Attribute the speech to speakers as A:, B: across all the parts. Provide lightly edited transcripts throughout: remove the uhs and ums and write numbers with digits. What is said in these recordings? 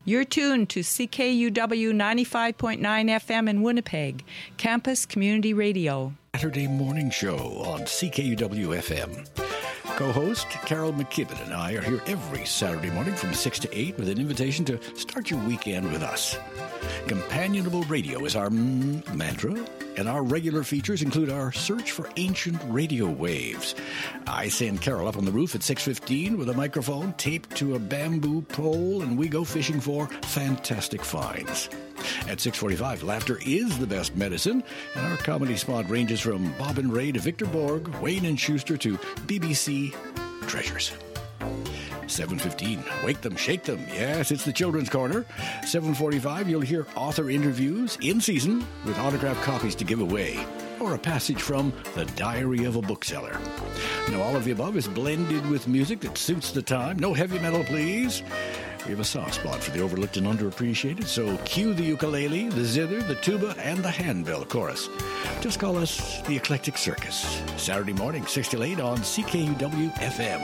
A: You're tuned to CKUW 95.9 FM in Winnipeg, Campus Community Radio.
B: Saturday morning show on CKUW FM. Co-host Carol McKibben and I are here every Saturday morning from 6 to 8 with an invitation to start your weekend with us. Companionable radio is our mantra, and our regular features include our search for ancient radio waves. I send Carol up on the roof at 6:15 with a microphone taped to a bamboo pole, and we go fishing for fantastic finds. At 6:45, laughter is the best medicine, and our comedy spot ranges from Bob and Ray to Victor Borg, Wayne and Schuster to BBC treasures. 7:15, wake them, shake them. Yes, it's the Children's Corner. 7:45, you'll hear author interviews in season with autographed copies to give away, or a passage from The Diary of a Bookseller. Now, all of the above is blended with music that suits the time. No heavy metal, please. We have a soft spot for the overlooked and underappreciated, so cue the ukulele, the zither, the tuba, and the handbell chorus. Just call us the Eclectic Circus. Saturday morning, 6 to 8 on CKUW FM.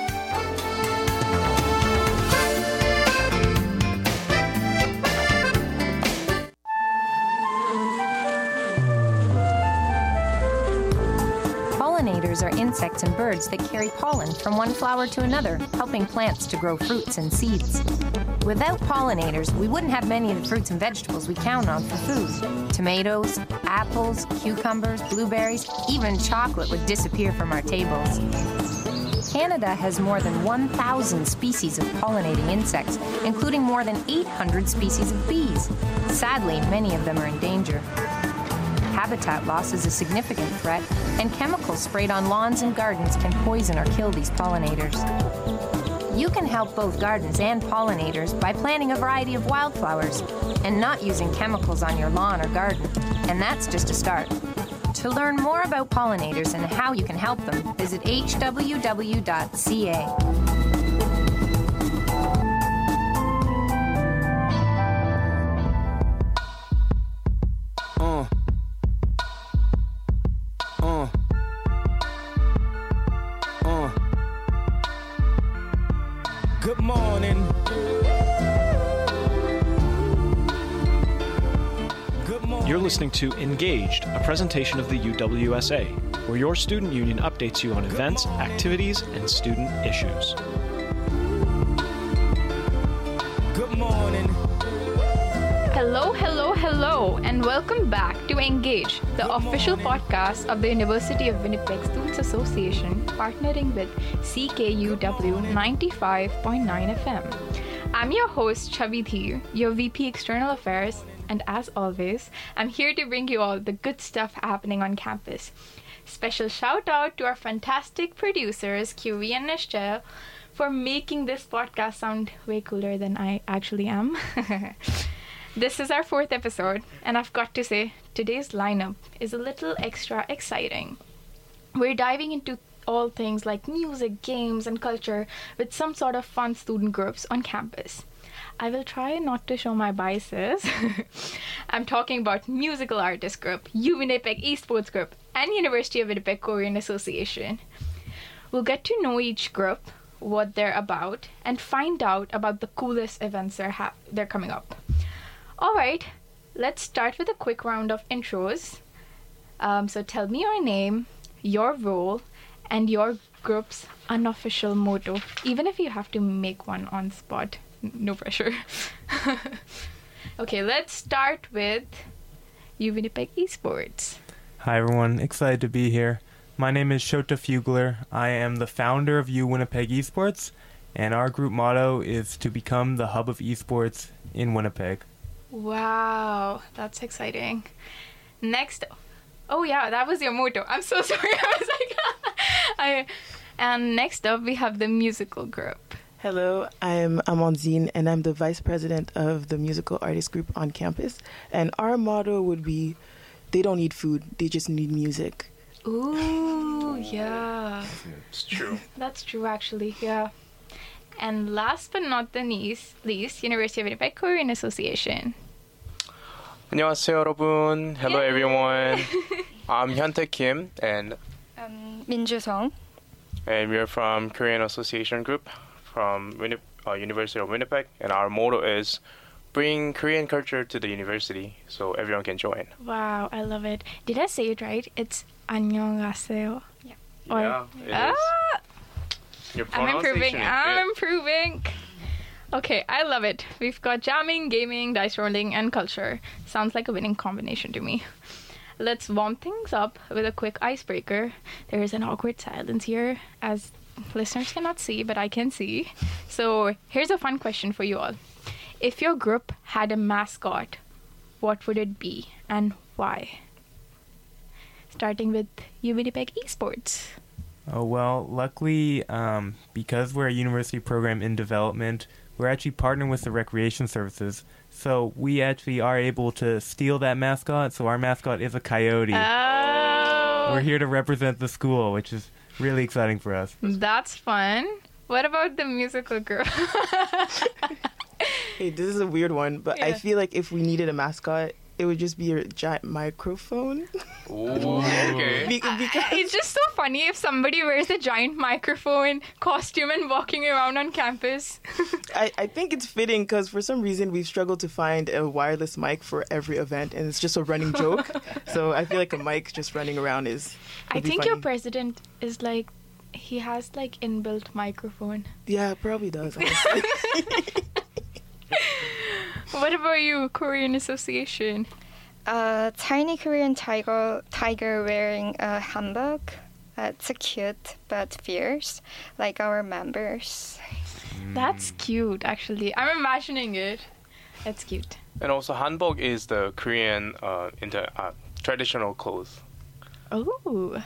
C: Pollinators are insects and birds that carry pollen from one flower to another, helping plants to grow fruits and seeds. Without pollinators, we wouldn't have many of the fruits and vegetables we count on for food. Tomatoes, apples, cucumbers, blueberries, even chocolate would disappear from our tables. Canada has more than 1,000 species of pollinating insects, including more than 800 species of bees. Sadly, many of them are in danger. Habitat loss is a significant threat, and chemicals sprayed on lawns and gardens can poison or kill these pollinators. You can help both gardens and pollinators by planting a variety of wildflowers and not using chemicals on your lawn or garden. And that's just a start. To learn more about pollinators and how you can help them, visit hww.ca.
D: Good morning.
E: You're listening to Engaged, a presentation of the UWSA, where your student union updates you on events, activities, and student issues.
D: Good morning.
F: Hello, hello, hello, and welcome back to Engage, the official podcast of the University of Winnipeg Students Association, partnering with CKUW 95.9 FM. I'm your host, Chavi Dheer, your VP External Affairs, and as always, I'm here to bring you all the good stuff happening on campus. Special shout out to our fantastic producers, QV and Nishchel, for making this podcast sound way cooler than I actually am. This is our 4th episode, and I've got to say, today's lineup is a little extra exciting. We're diving into all things like music, games, and culture with some sort of fun student groups on campus. I will try not to show my biases. I'm talking about Musical Artist Group, Winnipeg Esports Group, and University of Winnipeg Korean Association. We'll get to know each group, what they're about, and find out about the coolest events they're coming up. Alright, let's start with a quick round of intros. So tell me your name, your role, and your group's unofficial motto, even if you have to make one on spot. No pressure. Okay, let's start with Winnipeg Esports.
G: Hi everyone, excited to be here. My name is Shota Fugler. I am the founder of Winnipeg Esports, and our group motto is to become the hub of esports in Winnipeg.
F: Wow, that's exciting. Next, oh yeah, that was your motto. I'm so sorry. I was like, and next up we have the musical group.
H: Hello, I'm Amandine, and I'm the vice president of the Musical Artist Group on campus. And our motto would be, they don't need food, they just need music.
F: Ooh, yeah.
E: It's true.
F: That's true, actually, yeah. And last but not the least, University of Winnipeg Korean Association.
I: 안녕하세요, 여러분. Hello, everyone. I'm Hyuntae Kim, and
J: Minju Song.
I: And we're from Korean Association Group from University of Winnipeg, and our motto is bring Korean culture to the university so everyone can join.
F: Wow, I love it. Did I say it right? It's 안녕하세요.
I: Yeah, it
F: Ah!
I: is. Your
F: I'm improving.
I: pronunciation is
F: I'm
I: good.
F: improving. Okay, I love it. We've got jamming, gaming, dice rolling, and culture. Sounds like a winning combination to me. Let's warm things up with a quick icebreaker. There is an awkward silence here, as listeners cannot see, but I can see. So here's a fun question for you all. If your group had a mascot, what would it be and why? Starting with Winnipeg Esports.
G: Oh, well, luckily, because we're a university program in development, we're actually partnering with the recreation services. So we actually are able to steal that mascot. So our mascot is a coyote.
F: Oh,
G: We're here to represent the school, which is really exciting for us.
F: that's fun. What about the musical group?
H: Hey, this is a weird one, but I
F: Yeah.
H: feel like if we needed a mascot, it would just be your giant microphone.
I: Ooh, okay.
H: Because
F: It's just so funny if somebody wears a giant microphone costume and walking around on campus.
H: I think it's fitting because for some reason we've struggled to find a wireless mic for every event, and it's just a running joke. So I feel like a mic just running around
F: I
H: would be
F: think your
H: funny.
F: president is like, he has like inbuilt microphone.
H: Yeah, probably does. Honestly.
F: What about you, Korean Association?
J: A tiny Korean tiger wearing a hanbok. It's cute but fierce, like our members.
F: That's cute, actually. I'm imagining it. That's cute.
I: And also, hanbok is the Korean traditional clothes.
F: Oh.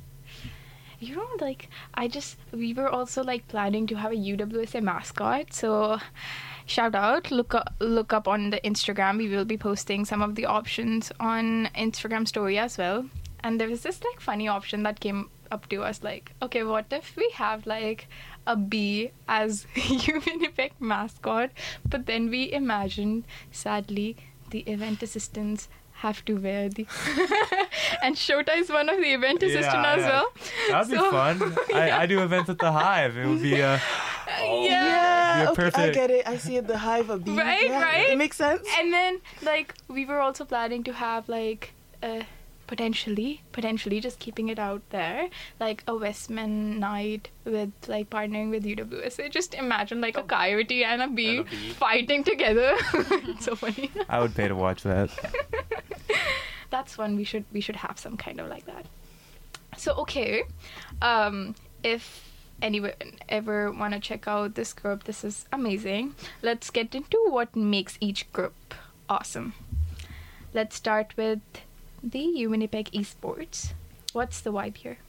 F: You know, like, we were also, like, planning to have a UWSA mascot, so shout out, look up on the Instagram. We will be posting some of the options on Instagram story as well. And there was this, like, funny option that came up to us, like, okay, what if we have, like, a bee as Winnipeg mascot, but then we imagined, sadly, the event assistants have to wear the and Shota is one of the event assistant as well.
G: That'd be fun. I do events at the Hive. It would be
H: Yeah,
G: Be a
H: okay, I
G: perfect-
H: get it. I see it. The hive of bees.
F: Right,
H: Yeah,
F: right?
H: It makes sense.
F: And then, like, we were also planning to have, like, potentially, just keeping it out there, like a Westman night with, like, partnering with UWSA. Just imagine, like, a coyote and a bee fighting together. It's so funny.
G: I would pay to watch that.
F: That's fun. We should have some kind of like that. So, okay, if anyone ever want to check out this group, this is amazing. Let's get into what makes each group awesome. Let's start with the Winnipeg Esports. What's the vibe here?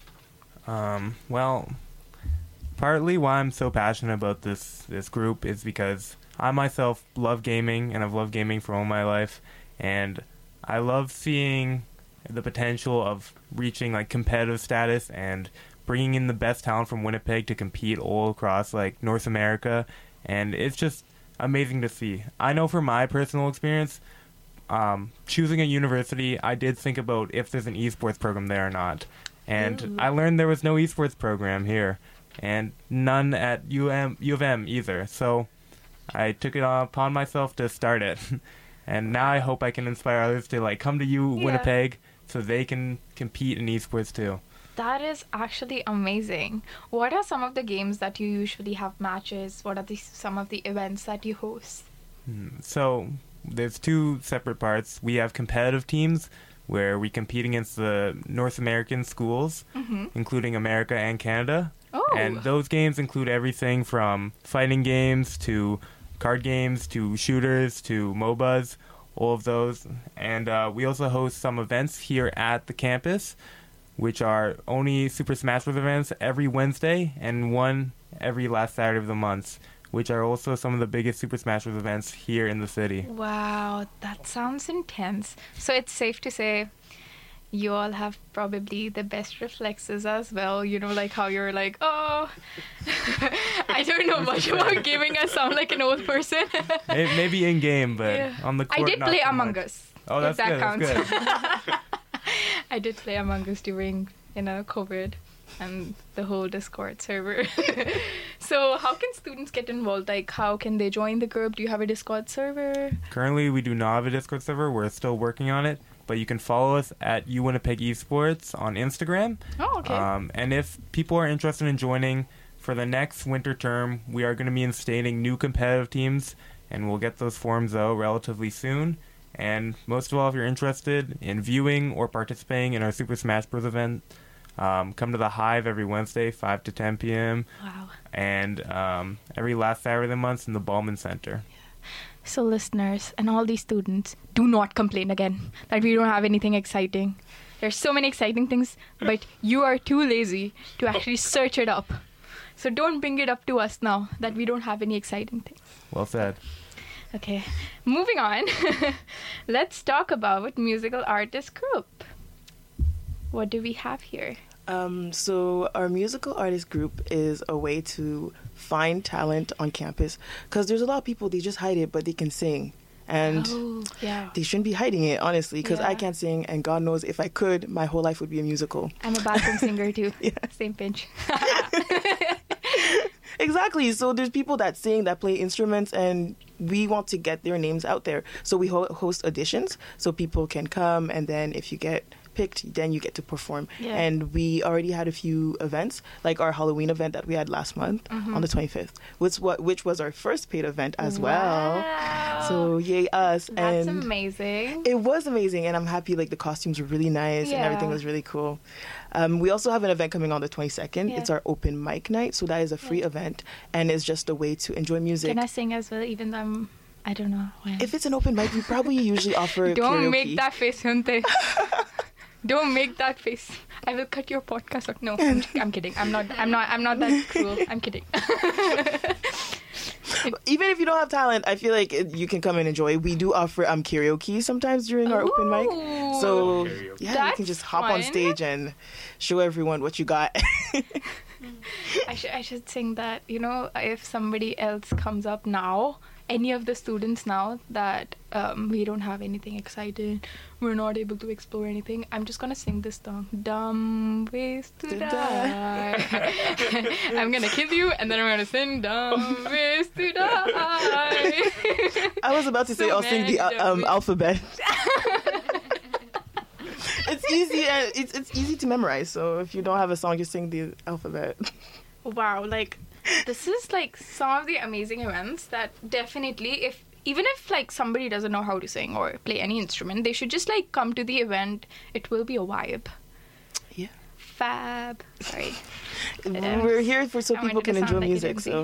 G: Well, partly why I'm so passionate about this group is because I myself love gaming, and I've loved gaming for all my life, and I love seeing the potential of reaching, like, competitive status and bringing in the best talent from Winnipeg to compete all across, like, North America, and it's just amazing to see. I know from my personal experience, choosing a university, I did think about if there's an esports program there or not. And I learned there was no esports program here, and none at U of M either. So I took it upon myself to start it. And now I hope I can inspire others to, like, come to Winnipeg so they can compete in esports too.
F: That is actually amazing. What are some of the games that you usually have matches? What are some of the events that you host?
G: So there's two separate parts. We have competitive teams where we compete against the North American schools, including America and Canada.
F: Oh.
G: And those games include everything from fighting games to card games to shooters to MOBAs, all of those. And we also host some events here at the campus, which are only Super Smash Bros. Events every Wednesday and one every last Saturday of the month, which are also some of the biggest Super Smash Bros. Events here in the city.
F: Wow, that sounds intense. So it's safe to say you all have probably the best reflexes as well. You know, like how you're like, oh, I don't know much about gaming. I sound like an old person.
G: Maybe in game, but on the court,
F: I did
G: not
F: play
G: so
F: Among
G: much.
F: Us.
G: Oh, that's
F: if that
G: good.
F: counts.
G: That's good.
F: I did play Among Us during, COVID and the whole Discord server. So how can students get involved? Like, how can they join the group? Do you have a Discord server?
G: Currently, we do not have a Discord server. We're still working on it. But you can follow us at UWinnipeg Esports on Instagram.
F: Oh, okay.
G: And if people are interested in joining for the next winter term, we are going to be instating new competitive teams, and we'll get those forms out relatively soon. And most of all, if you're interested in viewing or participating in our Super Smash Bros. Event, come to the Hive every Wednesday, 5 to 10 p.m.
F: Wow.
G: And every last Saturday of the month in the Ballman Center.
F: So listeners and all these students, do not complain again that we don't have anything exciting. There's so many exciting things, but you are too lazy to actually search it up. So don't bring it up to us now that we don't have any exciting things.
G: Well said.
F: Okay, moving on. Let's talk about musical artist group. What do we have here?
H: So our musical artist group is a way to find talent on campus, because there's a lot of people, they just hide it, but they can sing. And they shouldn't be hiding it, honestly, because I can't sing, and God knows if I could, my whole life would be a musical.
F: I'm a bathroom singer too. Same pinch.
H: Exactly. So there's people that sing, that play instruments, and we want to get their names out there. So we host auditions so people can come, and then if you get picked, then you get to perform. And we already had a few events, like our Halloween event that we had last month on the 25th, which was our first paid event as well. So yay us.
F: That's
H: and
F: amazing.
H: It was amazing, and I'm happy, like, the costumes were really nice and everything was really cool. We also have an event coming on the 22nd. It's our open mic night, so that is a free event, and it's just a way to enjoy music.
F: Can I sing as well, even though I don't know when?
H: If it's an open mic, we probably usually offer
F: Don't
H: karaoke.
F: make that face, Hunte. Don't make that face. I will cut your podcast off. No, I'm kidding. I'm not that cruel. I'm kidding.
H: Even if you don't have talent, I feel like you can come and enjoy. We do offer karaoke sometimes during our open mic. So yeah, you can just hop on stage and show everyone what you got.
F: I should sing that. You know, if somebody else comes up now, any of the students now that we don't have anything exciting, we're not able to explore anything, I'm just gonna sing this song, Dumb Ways to Die. I'm gonna kill you, and then I'm gonna sing Dumb Ways to Die.
H: I was about to say I'll sing the alphabet. It's easy, and it's easy to memorize, so if you don't have a song, just sing the alphabet.
F: Wow, like, this is like some of the amazing events that definitely, even if like somebody doesn't know how to sing or play any instrument, they should just like come to the event. It will be a vibe. Yeah. Fab. Sorry.
H: We're here so people can enjoy music. So.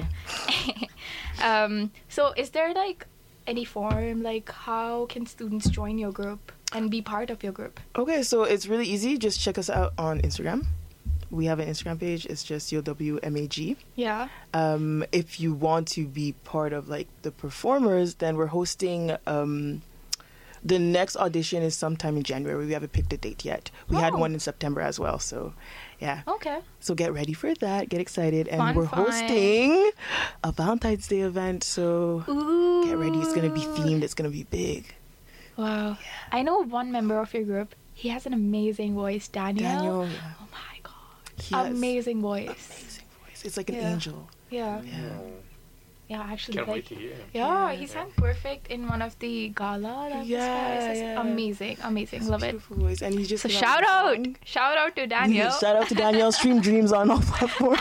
F: So is there like any form, like how can students join your group and be part of your group?
H: Okay, so it's really easy. Just check us out on Instagram. We have an Instagram page. It's just UWMAG.
F: Yeah.
H: If you want to be part of like the performers, then we're hosting. The next audition is sometime in January. We haven't picked a date yet. We had one in September as well. So, yeah.
F: Okay.
H: So get ready for that. Get excited, and we're hosting a Valentine's Day event. So get ready. It's gonna be themed. It's gonna be big.
F: Wow. Yeah. I know one member of your group. He has an amazing voice, Daniel.
H: Yeah.
F: Oh my god. Amazing voice.
H: Amazing voice. It's like an angel.
F: Yeah. Yeah, actually.
I: Can't wait to hear.
F: Yeah, he sang perfect in one of the gala. Amazing. Love it.
H: Voice. And he just
F: so shout out to Daniel.
H: Shout out to Daniel. Stream Dreams on all platforms.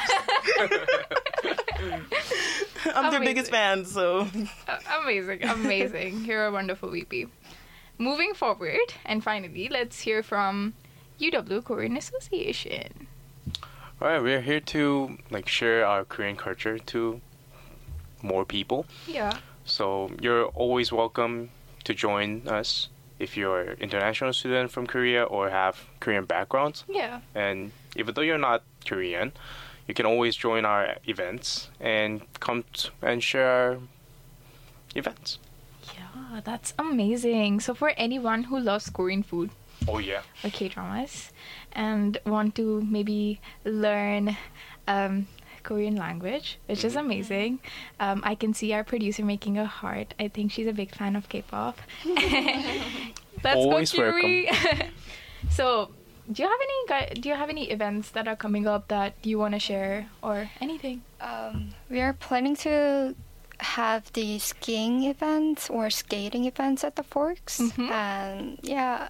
H: I'm their biggest fan, so.
F: Amazing. You're a wonderful VP. Moving forward, and finally, let's hear from UW Korean Association.
I: All right, we're here to like share our Korean culture to more people.
F: Yeah.
I: So you're always welcome to join us if you're an international student from Korea or have Korean backgrounds.
F: Yeah.
I: And even though you're not Korean, you can always join our events and come and share our events.
F: Yeah, that's amazing. So for anyone who loves Korean food,
I: oh yeah,
F: or K-dramas, and want to maybe learn Korean language, which is amazing. I can see our producer making a heart. I think she's a big fan of K-pop. Let's
I: always
F: go, Kiri. So do you have any events that are coming up that you want to share or anything?
J: We are planning to have the skiing events or skating events at the Forks. And yeah,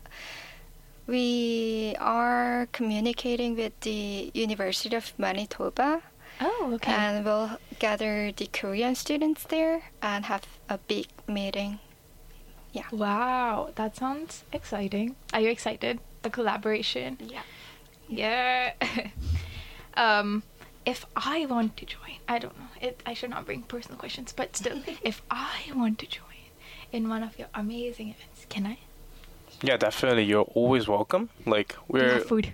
J: we are communicating with the University of Manitoba.
F: Oh, okay.
J: And we'll gather the Korean students there and have a big meeting. Yeah.
F: Wow, that sounds exciting. Are you excited? The collaboration? Yeah. If I want to join, I don't know. I should not bring personal questions, but still, if I want to join in one of your amazing events, can I?
I: Yeah, definitely. You're always welcome. Like we're
F: food.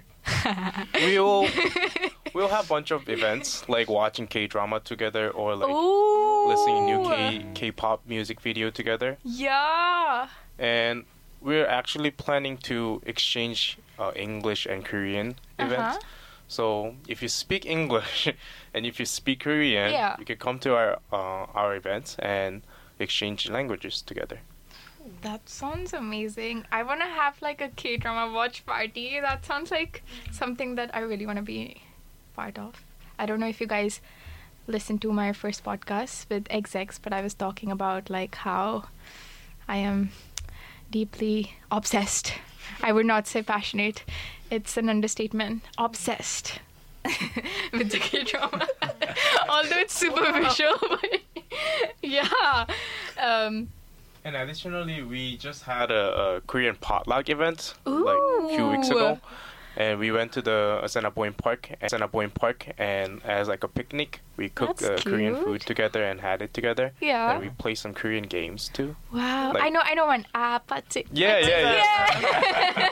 I: we'll have a bunch of events like watching K-drama together or like listening to new K-pop music video together.
F: Yeah.
I: And we're actually planning to exchange English and Korean events. So if you speak English and if you speak Korean, you can come to our events and exchange languages together.
F: That sounds amazing. I want to have like a K-drama watch party. That sounds like something that I really want to be part of. I don't know if you guys listened to my first podcast with XX, but I was talking about like how I am deeply obsessed. I would not say passionate. It's an understatement. Obsessed with the K-drama. Although it's superficial, but yeah.
I: And additionally, we just had a Korean potluck event like a few weeks ago. And we went to the Asena Park, and as like a picnic, we cooked Korean food together and had it together.
F: Yeah.
I: And we played some Korean games too.
F: Wow.
I: Like,
F: I know one.
I: Yeah.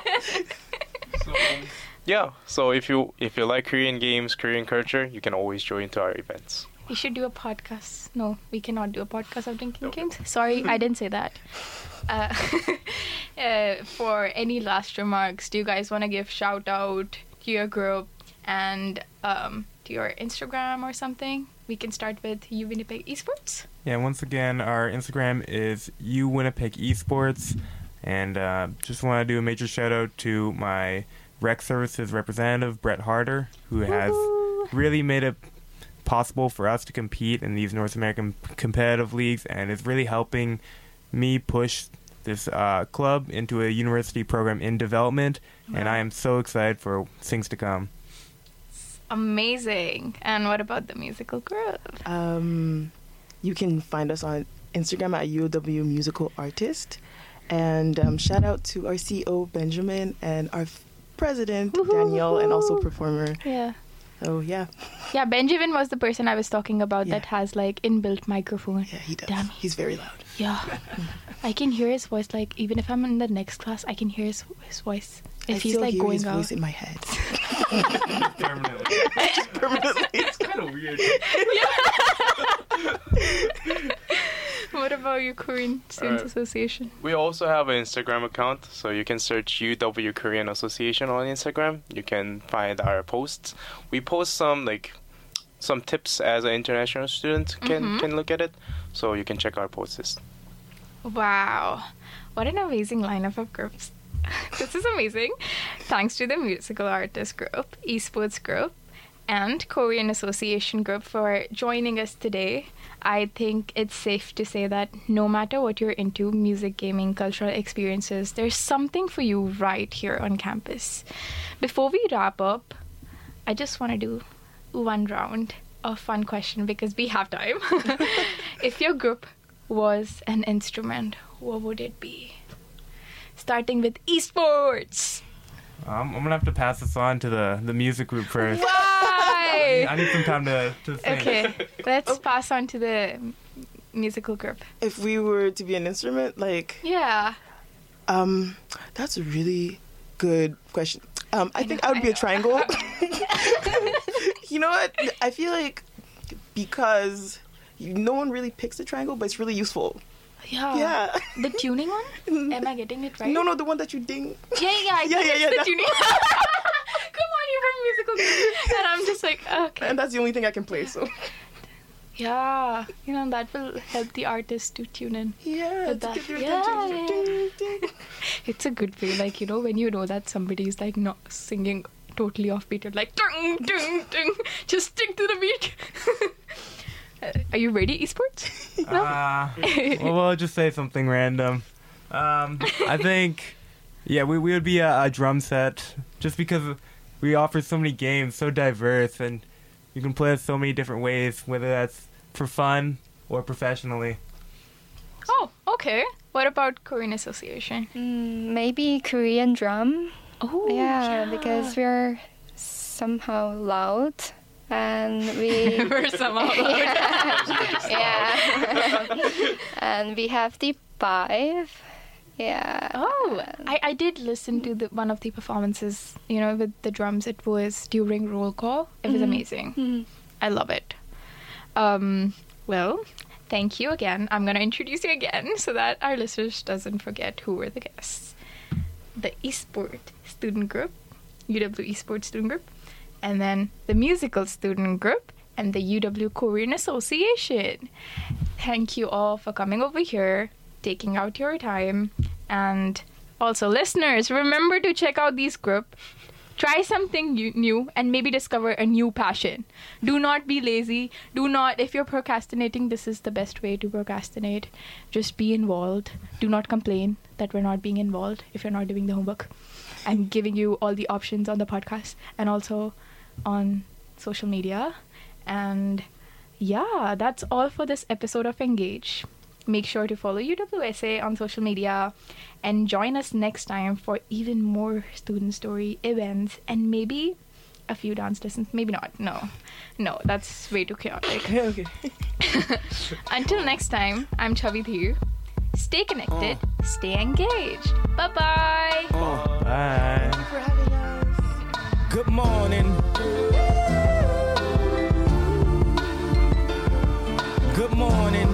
I: So if you like Korean games, Korean culture, you can always join to our events.
F: We should do a podcast. No, we cannot do a podcast of drinking games. Sorry, I didn't say that. For any last remarks, do you guys want to give shout out to your group and to your Instagram or something? We can start with U Winnipeg Esports.
G: Yeah, once again, our Instagram is U Winnipeg Esports, and just want to do a major shout out to my Rec Services representative, Brett Harder, who has really made it possible for us to compete in these North American competitive leagues, and is really helping me push this club into a university program in development. And I am so excited for things to come.
F: Amazing. And what about the musical group?
H: You can find us on Instagram at UW Musical Artist. And shout out to our CEO, Benjamin, and our president, Danielle, and also performer.
F: Yeah.
H: Oh, yeah.
F: Yeah, Benjamin was the person I was talking about that has, like, inbuilt microphone.
H: Yeah, he does.
F: Damn.
H: He's very loud.
F: Yeah. I can hear his voice, like, even if I'm in the next class, I can hear his voice. If he's, like, going out.
H: I still hear his voice in my head.
G: Permanently.
H: It's kind of weird.
F: What about you, Korean Students Association?
I: We also have an Instagram account, so you can search UW Korean Association on Instagram. You can find our posts. We post some tips as an international student can look at it, so you can check our posts.
F: Wow, what an amazing lineup of groups. This is amazing. Thanks to the Musical Artist Group, Esports Group, and Korean Association Group for joining us today. I think it's safe to say that no matter what you're into, music, gaming, cultural experiences, there's something for you right here on campus. Before we wrap up, I just want to do one round of fun question because we have time. If your group was an instrument, what would it be? Starting with esports.
G: I'm going to have to pass this on to the music group first.
F: Why?
G: I need some time to think.
F: Okay, let's pass on to the musical group.
H: If we were to be an instrument,
F: Yeah.
H: That's a really good question. I think I would be a triangle. You know what? I feel like because no one really picks a triangle, but it's really useful.
F: Yeah. The tuning one? Am I getting it right?
H: No, the one that you ding.
F: Yeah. The tuning. Come on, you're from musical group. And I'm just like, okay.
H: And that's the only thing I can play, so.
F: Yeah, that will help the artist to tune in.
H: Yeah,
F: to get their attention. It's a good way, when you know that somebody is not singing totally offbeat, you're like, dung, dung, dung, just stick to the beat. Are you ready, esports? No?
G: Well, I'll just say something random. I think, we would be a drum set, just because we offer so many games, so diverse, and you can play it so many different ways, whether that's for fun or professionally.
F: Oh, okay. What about Korean Association?
J: Maybe Korean drum.
F: Oh,
J: yeah, because we're somehow loud. And we're
F: somehow loud.
J: Yeah. And we have the 5. Yeah.
F: Oh, I did listen to one of the performances, with the drums. It was during roll call. It was amazing. I love it. Well, thank you again. I'm going to introduce you again so that our listeners doesn't forget who were the guests. The eSport student group, UW eSport student group, and then the musical student group, and the UW Korean Association. Thank you all for coming over here, taking out your time, and also listeners, remember to check out these groups. Try something new and maybe discover a new passion. Do not be lazy. If you're procrastinating, this is the best way to procrastinate. Just be involved. Do not complain that we're not being involved if you're not doing the homework. I'm giving you all the options on the podcast and also on social media. And yeah, that's all for this episode of Engage. Make sure to follow UWSA on social media and join us next time for even more student story events and maybe a few dance lessons. Maybe not. No, that's way too chaotic.
H: Okay.
F: Until next time, I'm Chavi Dhir. Stay connected, stay engaged. Bye-bye.
G: Bye.
H: Thank you for having us.
D: Good morning. Good morning.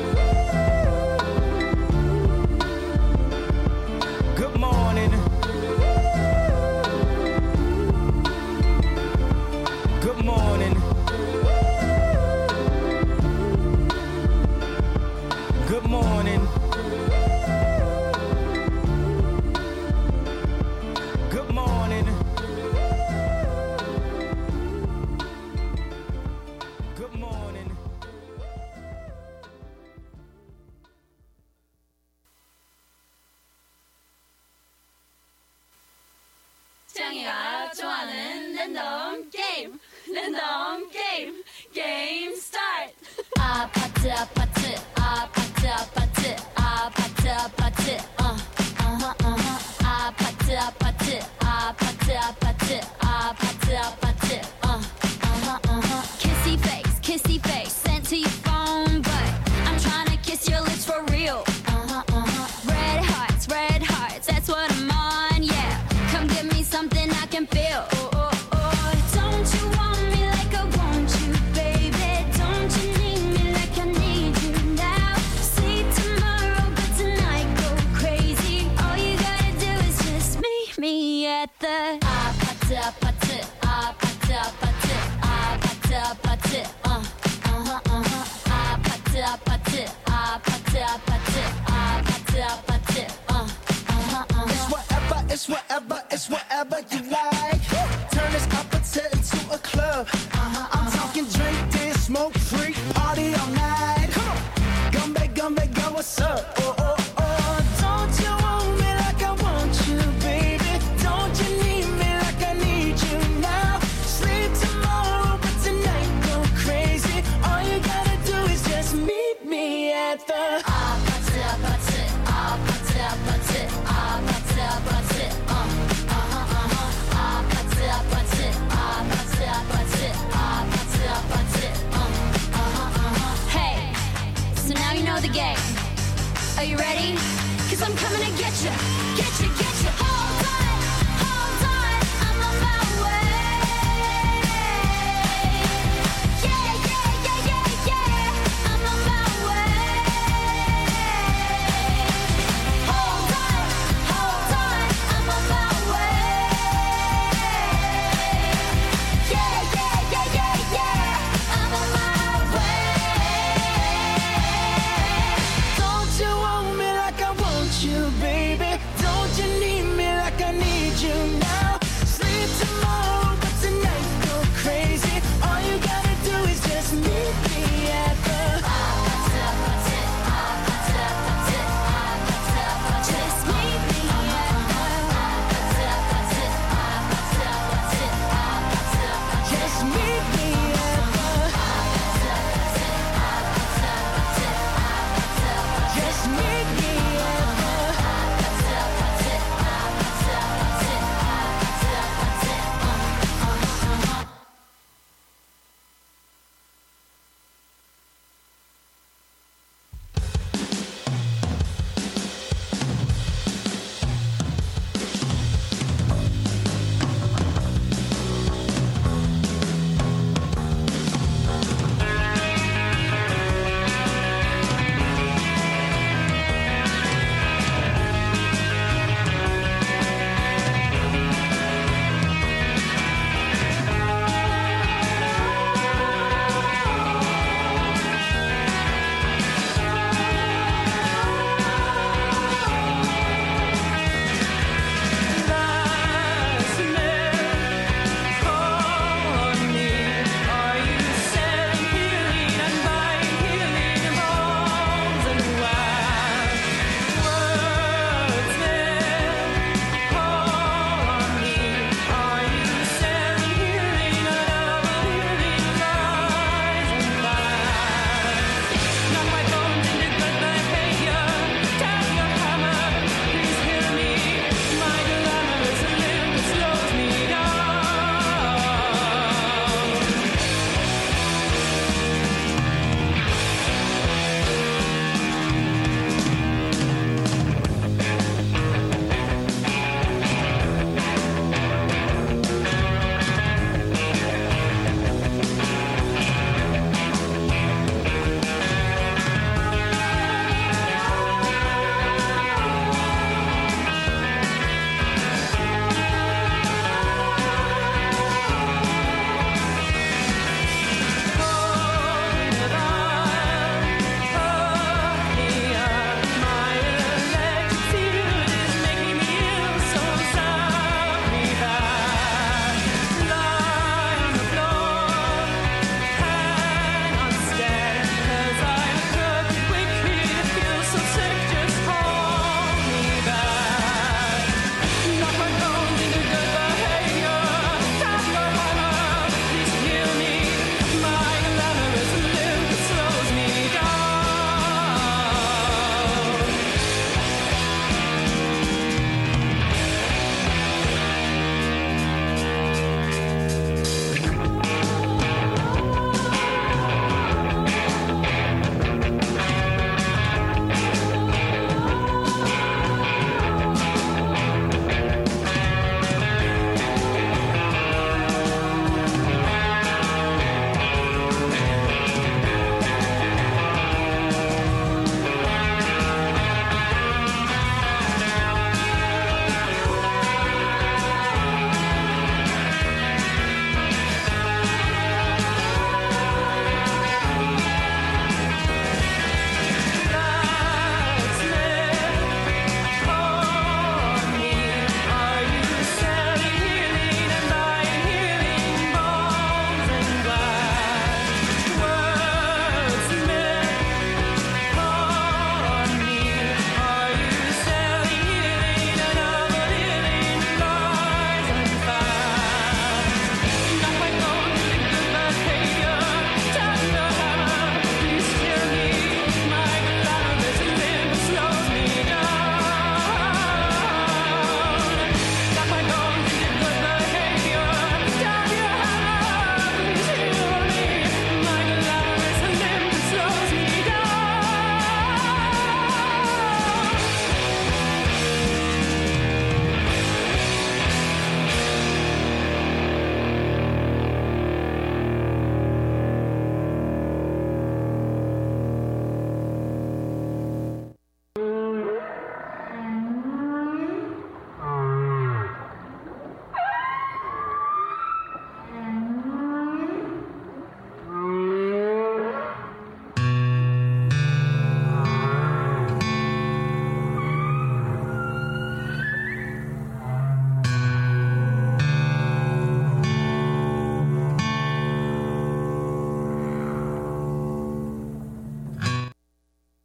D: Good morning. Good morning. Good morning. Good morning. Good morning.
K: 짱이가 좋아하는 랜덤 게임. 랜덤 게임. 게임 스타트. 아파트 아파트 아파트 아파트 아파트 아파트 아파트 아파트 아파트 아파트 아파트 아파트 kissy face sent to your phone but I'm trying to kiss your lips for real. Red hearts, that's what I'm on, yeah. Come give me something I can feel. Don't you want me like I want you, baby? Don't you need me like I need you now? Sleep tomorrow, but tonight go crazy. All you gotta do is just meet me at the 아파트 아파트 아파트 아파트 아파트 아파트 아파트 아파트 아파트 아파트 아파트
L: It's whatever you like. Turn this apache into a club. I'm talking drink, dance, smoke, freak, party all night. Come back, girl, what's up? Don't you want me like I want you, baby? Don't you need me like I need you now? Sleep tomorrow, but tonight go crazy. All you gotta do is just meet me at the 아파트 아파트 아파트 아파트 아파트 아파트
K: Hey, so now you know the game. Are you ready? 'Cause I'm coming to get you, get you, get you.